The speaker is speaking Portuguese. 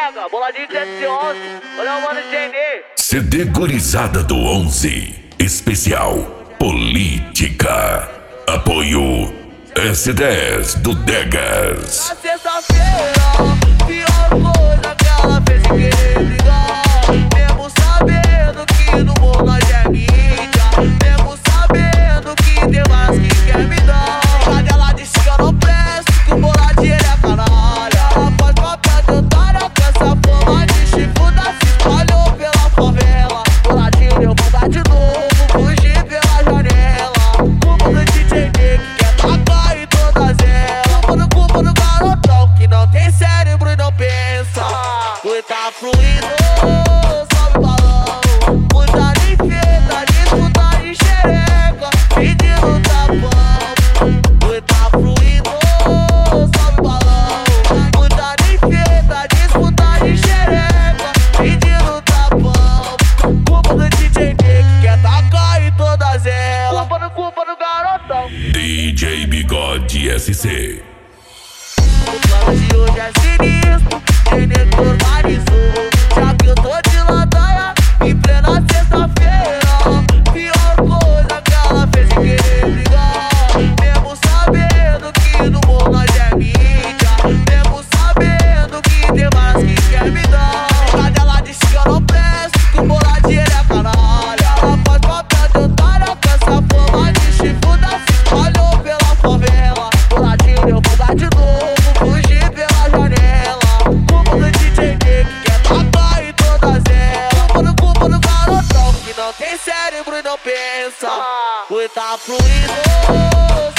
Dega, boladinho de S11. Olha o mano Genê. CD Gurizada do 11. Especial Política. Apoio S10 do Degas. Na sexta-feira, pior coisa que ela fez sem querer brigar. Mesmo sabendo que no mundo nós é mídia. Mesmo sabendo que tem várias que quer me dar. Cadê ela disse que eu não presto, que o boladinho ele é canalha. Ela faz papel de otária com essa fama de chifruda. Se espalhou pela favela. Boladinho deu fuga de novo, fugir pela janela. Culpa do DJ que quer tacar em todas elas. Culpa do garotão que não tem cérebro e não pensa. Fui tá fluindo, sobe o balão. Muita limpeza, disputa de xereca, pedindo tapão. Fui tá fluindo, sobe o balão. Muita limpeza, disputa de xereca, pedindo tapão. Culpa do DJ que quer tacar em todas elas. Culpa do garotão. DJ Bigode SC. O plano de hoje é sinistro, Genê organizou. Já que eu tô de ladaia, em plena sexta-feira. Pior coisa que ela fez sem querer brigar. Mesmo sabendo que no mundo nós é mídia. Mesmo sabendo que tem várias que quer me dar. Cadê ela disse que eu não presto, que o boladinho ele é canalha. Ela faz papel de otária com essa fama de chifruda. Se espalhou pela favela. Boladinho deu fuga de novo, fugir pela janela. Culpa do DJ que quer tacar em todas elas. Culpa do garotão que não tem cérebro e não pensa. Fui tá fluindo,